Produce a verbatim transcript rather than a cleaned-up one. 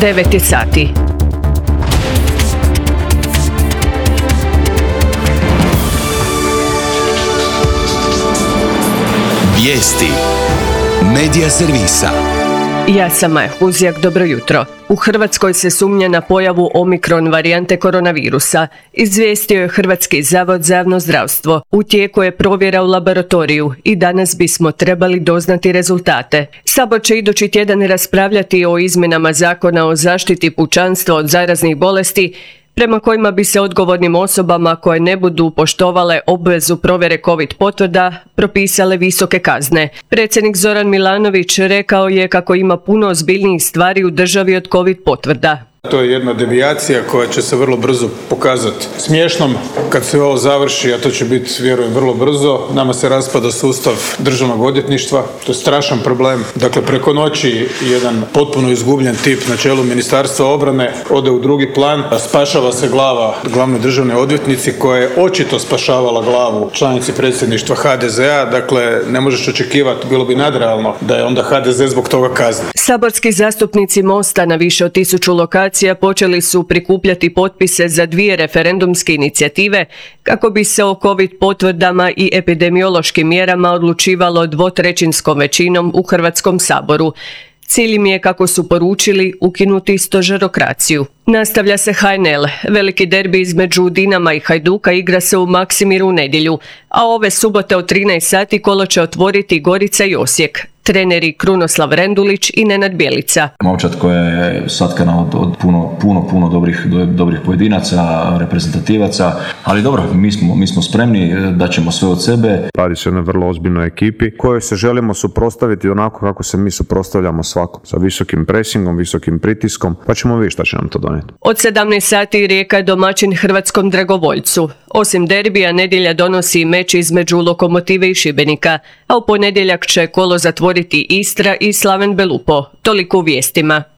devet je sati. Vijesti Medija servisa. Ja sam Maja Huzjak, dobro jutro. U Hrvatskoj se sumnja na pojavu omikron varijante koronavirusa, izvijestio je Hrvatski zavod za javno zdravstvo. U tijeku je provjera u laboratoriju i danas bismo trebali doznati rezultate. Sabor će idući tjedan raspravljati o izmjenama Zakona o zaštiti pučanstva od zaraznih bolesti, prema kojima bi se odgovornim osobama koje ne budu poštovale obvezu provjere COVID potvrda propisale visoke kazne. Predsjednik Zoran Milanović rekao je kako ima puno ozbiljnijih stvari u državi od COVID potvrda. To je jedna devijacija koja će se vrlo brzo pokazati smiješnom kad se ovo završi, a to će biti, vjerujem, vrlo brzo. Nama se raspada sustav državnog odvjetništva, to je strašan problem. Dakle, preko noći jedan potpuno izgubljen tip na čelu Ministarstva obrane ode u drugi plan, spašava se glava glavne državne odvjetnici koja je očito spašavala glavu članici predsjedništva ha de zea. Dakle, ne možeš očekivati, bilo bi nadrealno da je onda ha de ze zbog toga kazne. Saborski zastupnici Mosta na više od tisuću lokacija počeli su prikupljati potpise za dvije referendumske inicijative kako bi se o COVID potvrdama i epidemiološkim mjerama odlučivalo dvotrećinskom većinom u Hrvatskom saboru. Cilj im je, kako su poručili, ukinuti stožerokraciju. Nastavlja se ha en el. Veliki derbi između Dinama i Hajduka igra se u Maksimiru u nedjelju, a ove subote od trinaest sati kolo će otvoriti Gorica i Osijek. Treneri Krunoslav Rendulić i Nenad Bjelica. Momčad koja je satkana od, od puno, puno, puno dobrih, dobrih pojedinaca, reprezentativaca, ali dobro, mi smo, mi smo spremni, daćemo sve od sebe. Radi se o jednoj vrlo ozbiljnoj ekipi kojoj se želimo suprotstaviti onako kako se mi suprotstavljamo svakom, sa visokim presingom, visokim pritiskom, pa ćemo vidjeti šta će nam to donijeti. Od sedamnaest sati Rijeka je domaćin hrvatskom dragovoljcu. Osim derbija, nedjelja donosi i meč između Lokomotive i Šibenika, a u ponedjeljak će kolo zatvoriti Istra i Slaven Belupo. Toliko u vijestima.